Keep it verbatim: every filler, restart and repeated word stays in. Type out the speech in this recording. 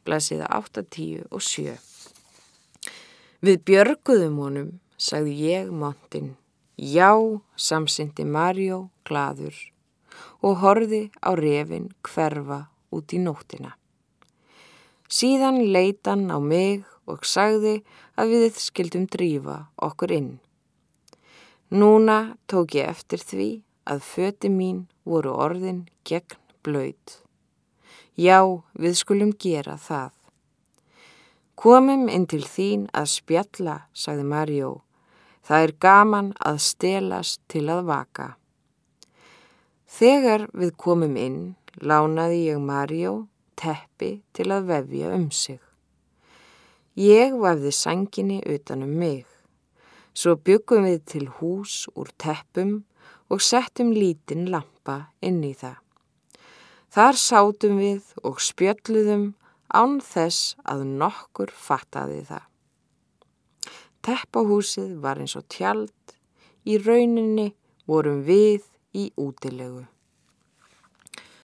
blaðsíða áttatíu og sjö. Við björguðum honum, sagði ég montinn. Já, samsinnti Mario glaður og horfði á refinn hverfa út í nóttina. Síðan leit hann á mig og sagði að við skildum drífa okkur inn. Núna tók ég eftir því að fötin mín voru orðin gegn blauð. Já, við skulum gera það. Komum inn til þín að spjalla, sagði Mario. Það er gaman að stelast til að vaka. Þegar við komum inn, lánaði ég Mario teppi til að vefja um sig. Ég vafði sænginni utan um mig. Svo bjuggum við til hús úr teppum og settum lítinn lampa inn í það. Þar sátum við og spjölluðum án þess að nokkur fattaði það. Teppahúsið var eins og tjald, í rauninni vorum við í útilegu.